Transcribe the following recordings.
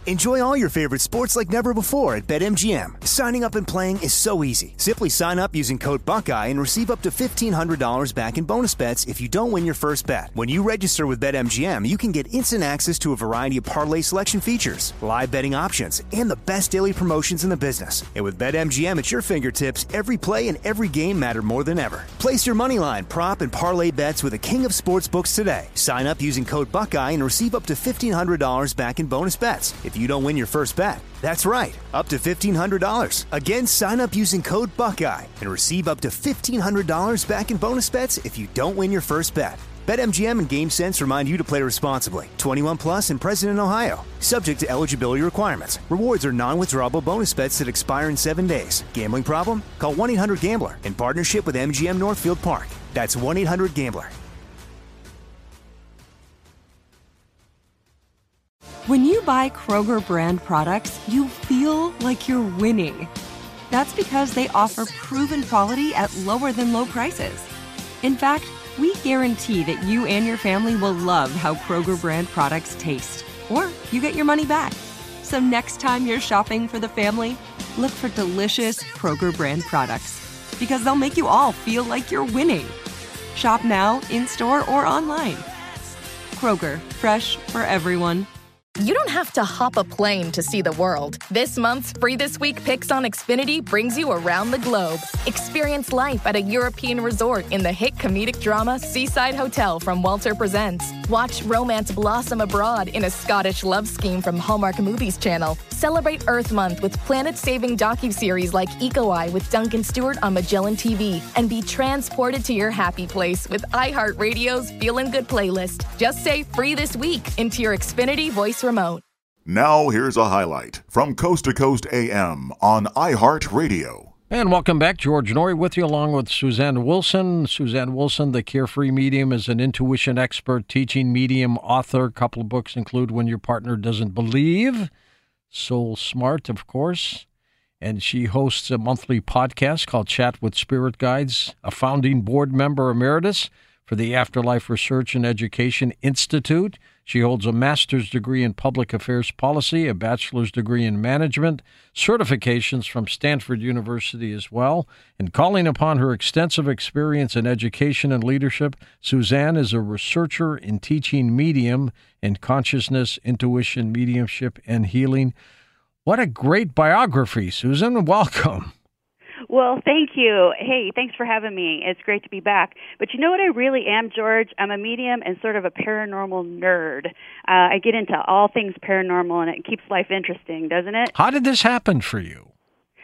Enjoy all your favorite sports like never before at BetMGM. Signing up and playing is so easy. Simply sign up using code Buckeye and receive up to $1,500 back in bonus bets if you don't win your first bet. When you register with BetMGM, you can get instant access to a variety of parlay selection features, live betting options, and the best daily promotions in the business. And with BetMGM at your fingertips, every play and every game matter more than ever. Place your moneyline, prop, and parlay bets with the king of sportsbooks today. Sign up using code Buckeye and receive up to $1,500 back in bonus bets if you don't win your first bet. That's right, up to $1,500. Again, sign up using code Buckeye and receive up to $1,500 back in bonus bets if you don't win your first bet. BetMGM and GameSense remind you to play responsibly. 21 plus and present in Ohio. Subject to eligibility requirements. Rewards are non-withdrawable bonus bets that expire in 7 days. Gambling problem? Call 1-800-GAMBLER in partnership with MGM Northfield Park. That's 1-800-GAMBLER. When you buy Kroger brand products, you feel like you're winning. That's because they offer proven quality at lower than low prices. In fact, we guarantee that you and your family will love how Kroger brand products taste, or you get your money back. So next time you're shopping for the family, look for delicious Kroger brand products, because they'll make you all feel like you're winning. Shop now, in-store, or online. Kroger, fresh for everyone. You don't have to hop a plane to see the world. This month's Free This Week Picks on Xfinity brings you around the globe. Experience life at a European resort in the hit comedic drama Seaside Hotel from Walter Presents. Watch romance blossom abroad in a Scottish love scheme from Hallmark Movies Channel. Celebrate Earth Month with planet-saving docuseries like Eco Eye with Duncan Stewart on Magellan TV. And be transported to your happy place with iHeartRadio's Feelin' Good playlist. Just say Free This Week into your Xfinity voice remote. Now here's a highlight from Coast to Coast AM on iHeartRadio. And welcome back. George Noory with you along with Suzanne Wilson. Suzanne Wilson, the Carefree Medium, is an intuition expert, teaching medium, author. A couple of books include When Your Partner Doesn't Believe, Soul Smart, of course. And she hosts a monthly podcast called Chat with Spirit Guides, a founding board member emeritus for the Afterlife Research and Education Institute. She holds a master's degree in public affairs policy, a bachelor's degree in management, certifications from Stanford University as well. And calling upon her extensive experience in education and leadership, Suzanne is a researcher in teaching medium and consciousness, intuition, mediumship, and healing. What a great biography, Susan. Welcome. Well, thank you. Hey, thanks for having me. It's great to be back. But you know what I really am, George? I'm a medium and sort of a paranormal nerd. I get into all things paranormal, and it keeps life interesting, doesn't it? How did this happen for you?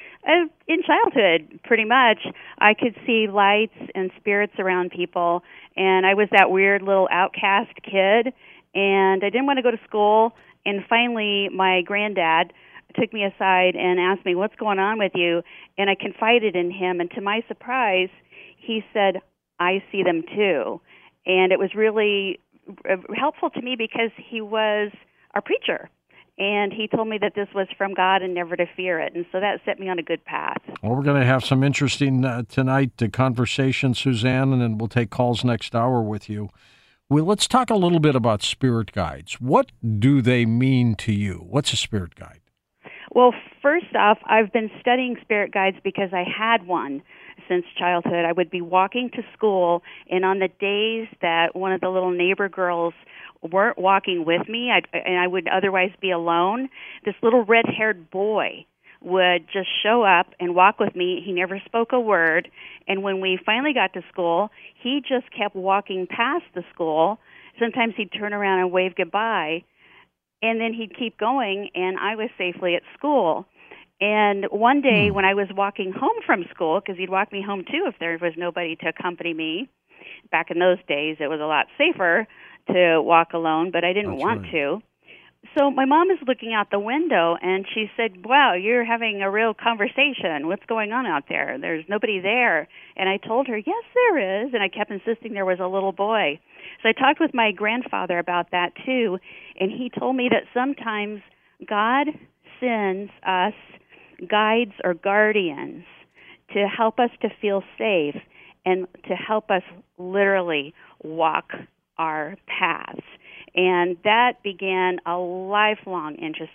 In childhood, pretty much. I could see lights and spirits around people, and I was that weird little outcast kid, and I didn't want to go to school. And finally, my granddad took me aside and asked me, "What's going on with you?" And I confided in him, and to my surprise, he said, "I see them too." And it was really helpful to me because he was a preacher, and he told me that this was from God and never to fear it. And so that set me on a good path. Well, we're going to have some interesting conversation, Suzanne, and then we'll take calls next hour with you. Well, let's talk a little bit about spirit guides. What do they mean to you? What's a spirit guide? Well, first off, I've been studying spirit guides because I had one since childhood. I would be walking to school, and on the days that one of the little neighbor girls weren't walking with me, and I would otherwise be alone, this little red-haired boy would just show up and walk with me. He never spoke a word, and when we finally got to school, he just kept walking past the school. Sometimes he'd turn around and wave goodbye, and then he'd keep going, and I was safely at school. And one day when I was walking home from school, because he'd walk me home too if there was nobody to accompany me, back in those days it was a lot safer to walk alone, but I didn't want to. So my mom is looking out the window, and she said, "Wow, you're having a real conversation. What's going on out there? There's nobody there." And I told her, "Yes, there is." And I kept insisting there was a little boy. So I talked with my grandfather about that, too, and he told me that sometimes God sends us guides or guardians to help us to feel safe and to help us literally walk our paths. And that began a lifelong interest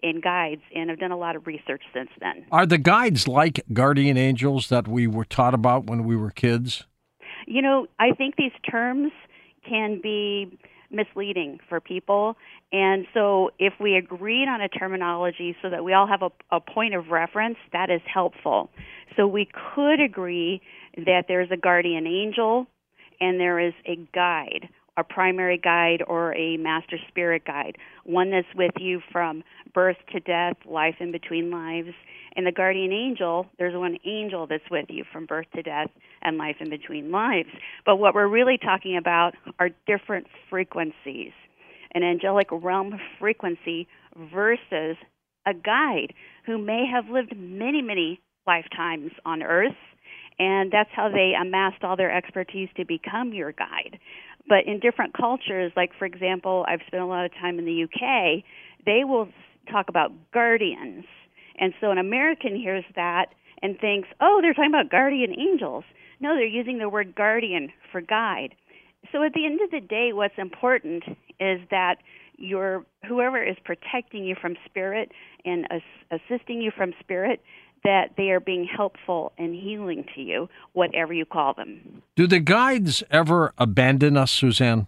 in guides, and I've done a lot of research since then. Are the guides like guardian angels that we were taught about when we were kids? You know, I think these terms can be misleading for people, and so if we agreed on a terminology so that we all have a point of reference, that is helpful. So we could agree that there's a guardian angel and there is a guide, a primary guide or a master spirit guide, one that's with you from birth to death, life in between lives. And the guardian angel, there's one angel that's with you from birth to death and life in between lives. But what we're really talking about are different frequencies, an angelic realm frequency versus a guide who may have lived many, many lifetimes on Earth, and that's how they amassed all their expertise to become your guide. But in different cultures, like, for example, I've spent a lot of time in the UK, they will talk about guardians. And so an American hears that and thinks, oh, they're talking about guardian angels. No, they're using the word guardian for guide. So at the end of the day, what's important is that whoever is protecting you from spirit and assisting you from spirit, that they are being helpful and healing to you, whatever you call them. Do the guides ever abandon us, Suzanne?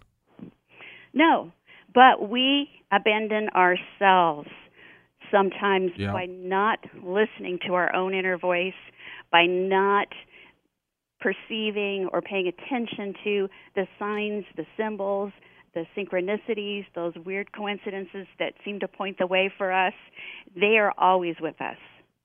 No, but we abandon ourselves sometimes by not listening to our own inner voice, by not perceiving or paying attention to the signs, the symbols, the synchronicities, those weird coincidences that seem to point the way for us. They are always with us.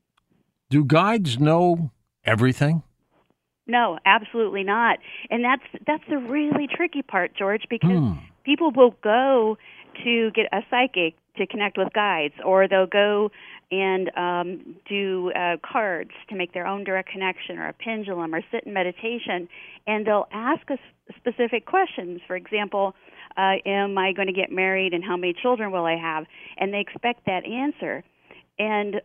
Do guides know everything? No, absolutely not. And that's the really tricky part, George, because people will go to get a psychic to connect with guides, or they'll go and do cards to make their own direct connection, or a pendulum, or sit in meditation, and they'll ask us specific questions. For example, am I going to get married, and how many children will I have? And they expect that answer. And,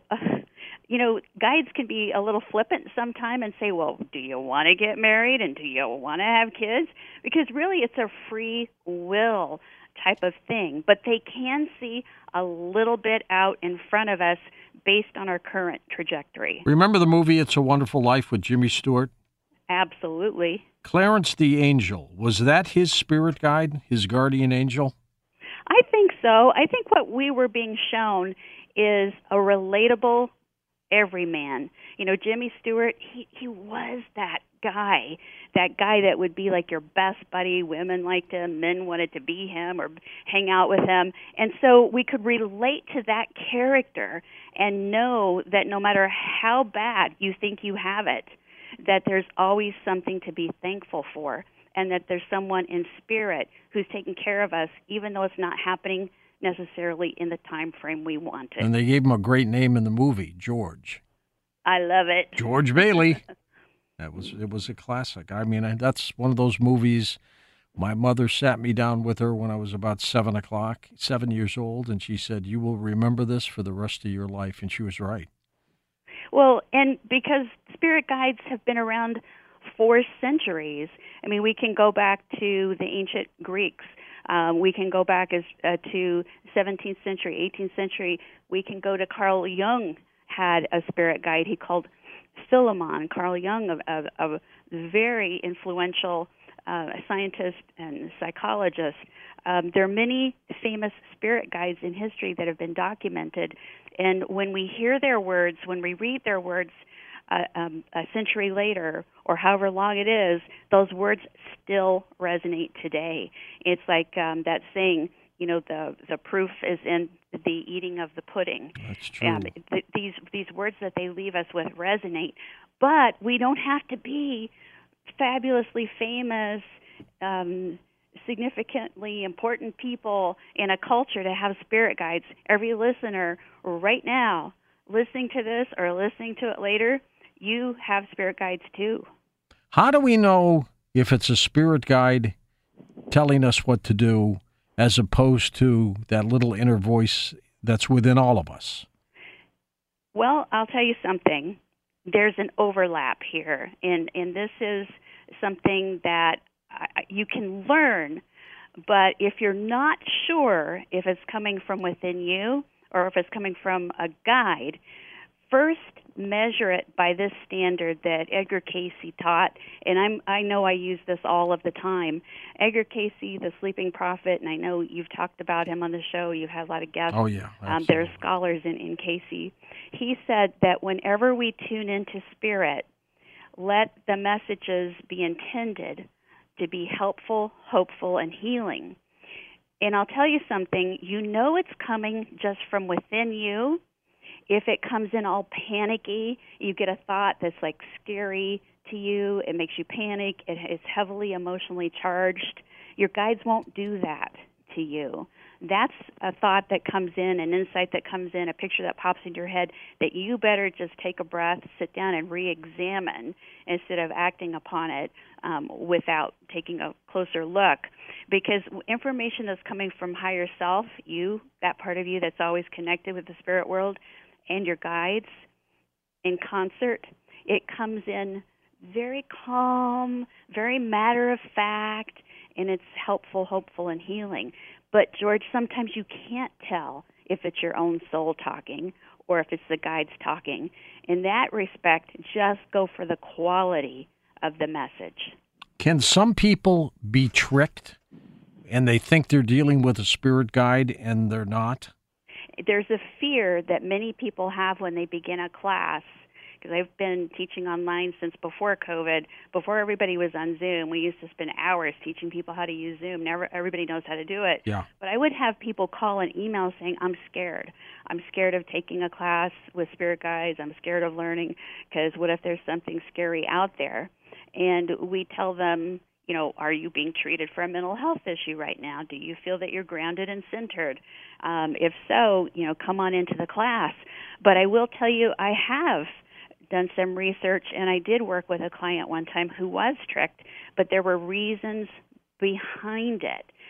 guides can be a little flippant sometime and say, well, do you want to get married, and do you want to have kids? Because really it's a free will type of thing. But they can see a little bit out in front of us based on our current trajectory. Remember the movie It's a Wonderful Life with Jimmy Stewart? Absolutely. Clarence the Angel, was that his spirit guide, his guardian angel? I think so. I think what we were being shown is a relatable everyman. Jimmy Stewart, he was that guy that would be like your best buddy. Women liked him, men wanted to be him or hang out with him. And so we could relate to that character and know that no matter how bad you think you have it, that there's always something to be thankful for, and that there's someone in spirit who's taking care of us, even though it's not happening necessarily in the time frame we want it. And they gave him a great name in the movie, George. I love it. George Bailey. It was a classic. I mean, that's one of those movies. My mother sat me down with her when I was about 7 years old, and she said, you will remember this for the rest of your life. And she was right. Well, and because spirit guides have been around for centuries, I mean, we can go back to the ancient Greeks. We can go back to 17th century, 18th century. We can go to Carl Jung had a spirit guide he called Philemon. Carl Jung, a very influential scientist and psychologist. There are many famous spirit guides in history that have been documented. And when we hear their words, when we read their words a century later or however long it is, those words still resonate today. It's like that saying, the proof is in the eating of the pudding. That's true. These words that they leave us with resonate. But we don't have to be fabulously famous, significantly important people in a culture to have spirit guides. Every listener right now listening to this or listening to it later, you have spirit guides too. How do we know if it's a spirit guide telling us what to do as opposed to that little inner voice that's within all of us? Well, I'll tell you something. There's an overlap here, and this is something that you can learn, but if you're not sure if it's coming from within you or if it's coming from a guide, first measure it by this standard that Edgar Cayce taught, and I know I use this all of the time. Edgar Cayce, the sleeping prophet, and I know you've talked about him on the show. You've had a lot of guests. Oh, yeah. That are scholars in Cayce. He said that whenever we tune into spirit, let the messages be intended to be helpful, hopeful, and healing. And I'll tell you something, you know it's coming just from within you. If it comes in all panicky, you get a thought that's like scary to you, it makes you panic, it's heavily emotionally charged, your guides won't do that to you. That's a thought that comes in, an insight that comes in, a picture that pops into your head that you better just take a breath, sit down, and re-examine instead of acting upon it without taking a closer look. Because information that's coming from higher self, you, that part of you that's always connected with the spirit world, and your guides in concert, it comes in very calm, very matter of fact, and it's helpful, hopeful, and healing. But, George, sometimes you can't tell if it's your own soul talking or if it's the guides talking. In that respect, just go for the quality of the message. Can some people be tricked and they think they're dealing with a spirit guide and they're not? There's a fear that many people have when they begin a class, because I've been teaching online since before COVID. Before everybody was on Zoom, we used to spend hours teaching people how to use Zoom. Now everybody knows how to do it. Yeah. But I would have people call and email saying, I'm scared. I'm scared of taking a class with spirit guides. I'm scared of learning because what if there's something scary out there? And we tell them, you know, are you being treated for a mental health issue right now? Do you feel that you're grounded and centered? If so, you know, come on into the class. But I will tell you, I have done some research, and I did work with a client one time who was tricked, but there were reasons behind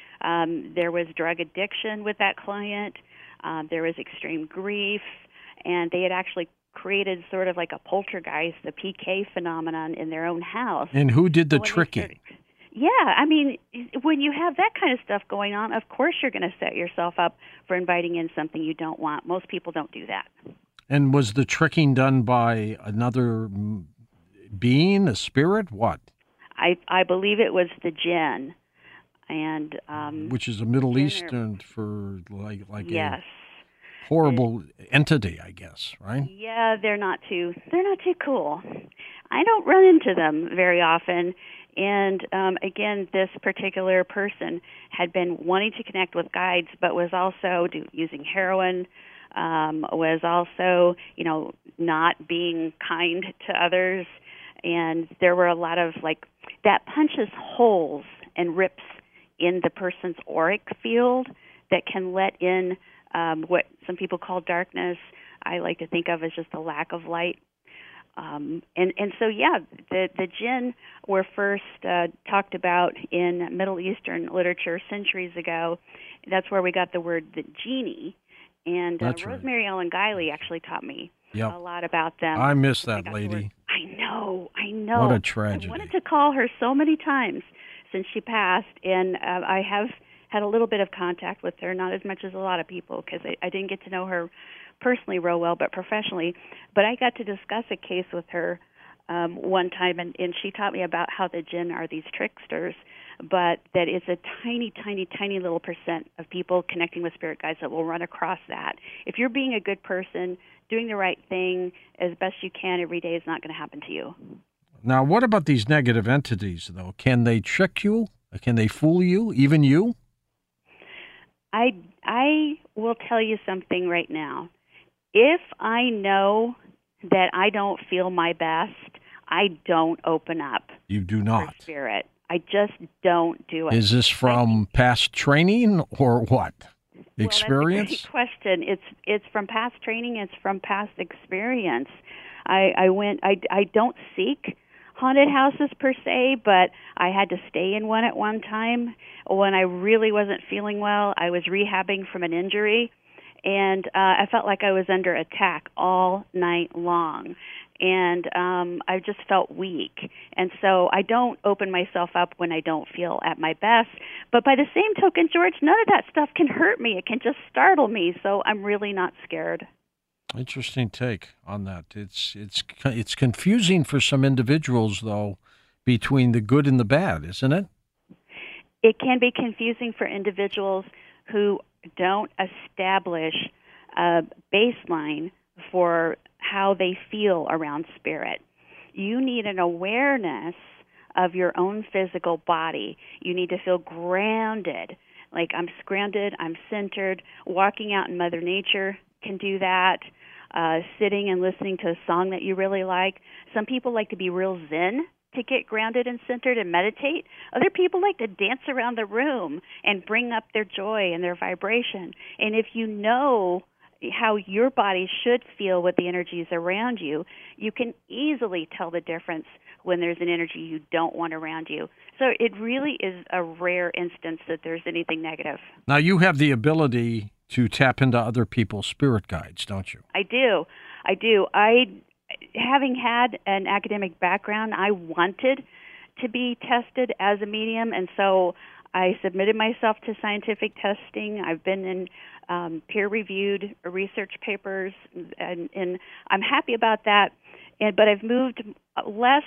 it. There was drug addiction with that client. There was extreme grief, and they had actually created sort of like a poltergeist, the PK phenomenon in their own house. And who did the tricking? Yeah, I mean, when you have that kind of stuff going on, of course you're going to set yourself up for inviting in something you don't want. Most people don't do that. And was the tricking done by another being, a spirit? What? I believe it was the jinn, and which is a Middle Eastern for like yes. a horrible entity, I guess, right? Yeah, they're not too cool. I don't run into them very often. And again, this particular person had been wanting to connect with guides, but was also using heroin. Was also, you know, not being kind to others, and there were a lot of that punches holes and rips in the person's auric field that can let in what some people call darkness. I like to think of as just a lack of light. And so, yeah, the jinn were first talked about in Middle Eastern literature centuries ago. That's where we got the word the genie. And Rosemary Ellen Guiley actually taught me a lot about them. I miss that lady. I know. What a tragedy. I wanted to call her so many times since she passed, and I have had a little bit of contact with her, not as much as a lot of people, because I didn't get to know her personally real well, but professionally. But I got to discuss a case with her one time, and she taught me about how the jinn are these tricksters, but that it's a tiny, tiny, tiny little percent of people connecting with spirit guides that will run across that. If you're being a good person, doing the right thing as best you can every day, is not going to happen to you. Now, what about these negative entities, though? Can they trick you? Can they fool you, even you? I will tell you something right now. If I know that I don't feel my best, I don't open up. You do not. For spirit. I just don't do it. Is this from past training or what? Experience? That's a great question. It's from past training. It's from past experience. I don't seek haunted houses per se, but I had to stay in one at one time when I really wasn't feeling well. I was rehabbing from an injury, and I felt like I was under attack all night long. And I just felt weak. And so I don't open myself up when I don't feel at my best. But by the same token, George, none of that stuff can hurt me. It can just startle me. So I'm really not scared. Interesting take on that. It's confusing for some individuals, though, between the good and the bad, isn't it? It can be confusing for individuals who don't establish a baseline for how they feel around spirit. You need an awareness of your own physical body. You need to feel grounded, like I'm grounded, I'm centered. Walking out in Mother Nature can do that. Sitting and listening to a song that you really like. Some people like to be real zen to get grounded and centered and meditate. Other people like to dance around the room and bring up their joy and their vibration. And if you know how your body should feel with the energies around you, you can easily tell the difference when there's an energy you don't want around you. So it really is a rare instance that there's anything negative. Now, you have the ability to tap into other people's spirit guides, don't you? I do. Having had an academic background, I wanted to be tested as a medium, and so I submitted myself to scientific testing. I've been in peer-reviewed research papers, and I'm happy about that. But I've moved less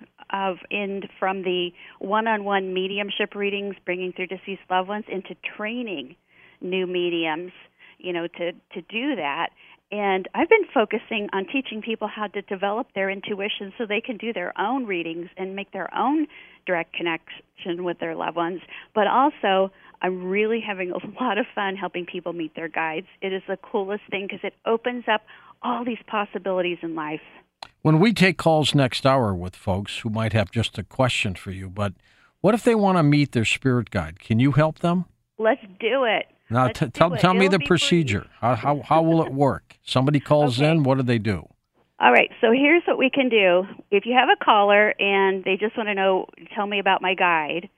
from the one-on-one mediumship readings, bringing through deceased loved ones, into training new mediums, to do that. And I've been focusing on teaching people how to develop their intuition so they can do their own readings and make their own direct connection with their loved ones. But also, I'm really having a lot of fun helping people meet their guides. It is the coolest thing because it opens up all these possibilities in life. When we take calls next hour with folks who might have just a question for you, but what if they want to meet their spirit guide? Can you help them? Let's do it. Now, tell me the procedure. How will it work? Somebody calls in, what do they do? All right, so here's what we can do. If you have a caller and they just want to tell me about my guide,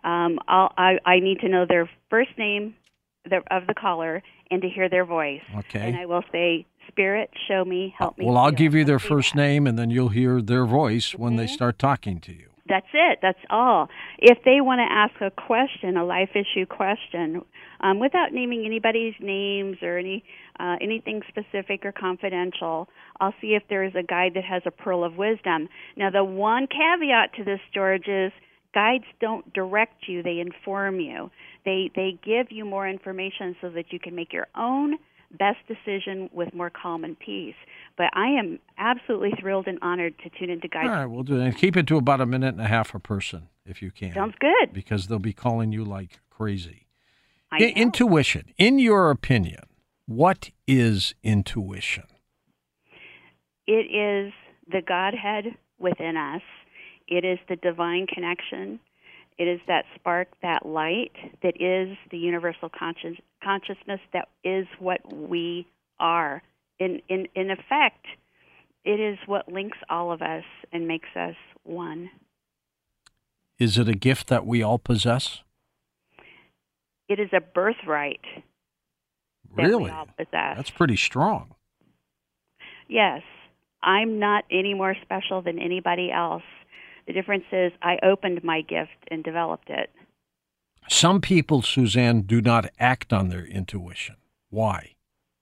I need to know their first name of the caller and to hear their voice. Okay. And I will say, Spirit, show me, help me. Well, I'll give you their first name, and then you'll hear their voice when they start talking to you. That's it. That's all. If they want to ask a question, a life issue question, without naming anybody's names or anything specific or confidential, I'll see if there is a guide that has a pearl of wisdom. Now, the one caveat to this, George, is guides don't direct you. They inform you. They give you more information so that you can make your own best decision with more calm and peace. But I am absolutely thrilled and honored to tune into guides. All right, we'll do it. And keep it to about a minute and a half a person, if you can. Sounds good. Because they'll be calling you like crazy. I know. Intuition, in your opinion, what is intuition? It is the Godhead within us. It is the divine connection. It is that spark, that light that is the universal consciousness that is what we are. In effect, it is what links all of us and makes us one. Is it a gift that we all possess? It is a birthright that Really? we all possess. That's pretty strong. Yes. I'm not any more special than anybody else. The difference is I opened my gift and developed it. Some people, Suzanne, do not act on their intuition. Why?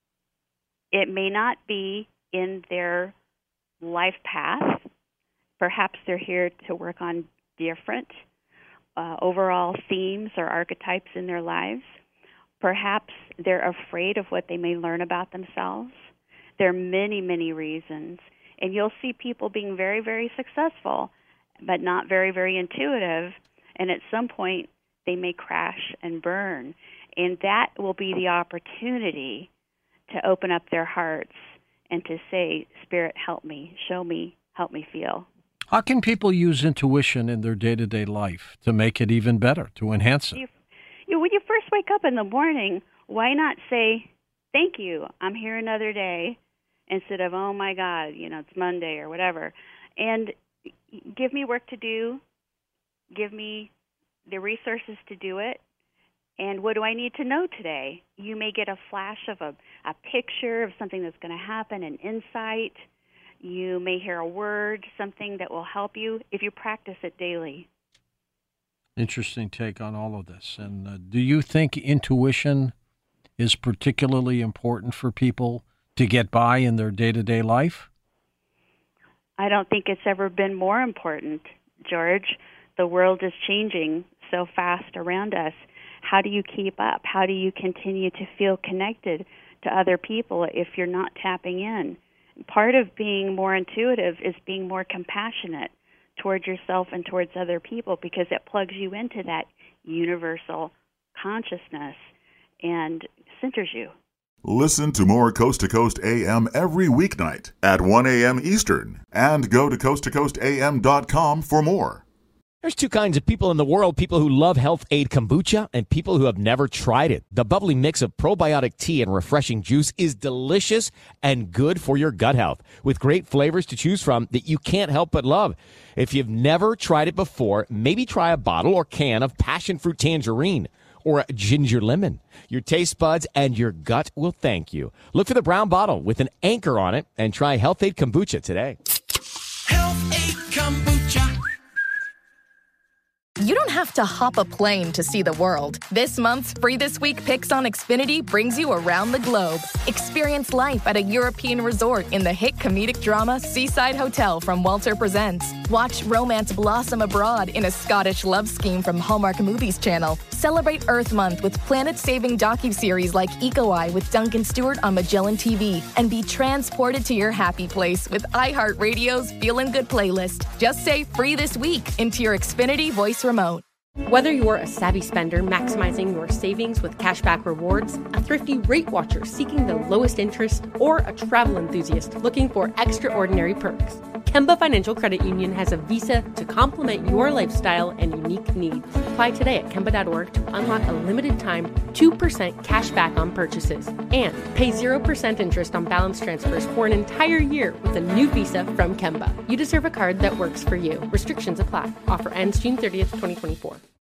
It may not be in their life path. Perhaps they're here to work on different overall themes or archetypes in their lives. Perhaps they're afraid of what they may learn about themselves. There are many, many reasons. And you'll see people being very, very successful, but not very, very intuitive. And at some point, they may crash and burn. And that will be the opportunity to open up their hearts and to say, Spirit, help me, show me, help me feel. How can people use intuition in their day-to-day life to make it even better, to enhance it? When you first wake up in the morning, why not say, thank you, I'm here another day, instead of, oh, my God, it's Monday or whatever. And give me work to do, give me the resources to do it, and what do I need to know today? You may get a flash of a picture of something that's going to happen, an insight. You may hear a word, something that will help you if you practice it daily. Interesting take on all of this. And do you think intuition is particularly important for people to get by in their day-to-day life? I don't think it's ever been more important, George. The world is changing so fast around us. How do you keep up? How do you continue to feel connected to other people if you're not tapping in? Part of being more intuitive is being more compassionate towards yourself and towards other people, because it plugs you into that universal consciousness and centers you. Listen to more Coast to Coast AM every weeknight at 1 a.m. Eastern, and go to coasttocoastam.com for more. There's two kinds of people in the world, people who love Health Aid Kombucha and people who have never tried it. The bubbly mix of probiotic tea and refreshing juice is delicious and good for your gut health, with great flavors to choose from that you can't help but love. If you've never tried it before, maybe try a bottle or can of passion fruit tangerine or a ginger lemon. Your taste buds and your gut will thank you. Look for the brown bottle with an anchor on it and try Health Aid Kombucha today. Health Aid Kombucha. You don't have to hop a plane to see the world. This month's Free This Week Picks on Xfinity brings you around the globe. Experience life at a European resort in the hit comedic drama Seaside Hotel from Walter Presents. Watch romance blossom abroad in a Scottish love scheme from Hallmark Movies Channel. Celebrate Earth Month with planet-saving docuseries like Eco Eye with Duncan Stewart on Magellan TV. And be transported to your happy place with iHeartRadio's Feelin' Good playlist. Just say Free This Week into your Xfinity voice remote. Whether you're a savvy spender maximizing your savings with cashback rewards, a thrifty rate watcher seeking the lowest interest, or a travel enthusiast looking for extraordinary perks, Kemba Financial Credit Union has a visa to complement your lifestyle and unique needs. Apply today at Kemba.org to unlock a limited time 2% cash back on purchases and pay 0% interest on balance transfers for an entire year with a new visa from Kemba. You deserve a card that works for you. Restrictions apply. Offer ends June 30th, 2024.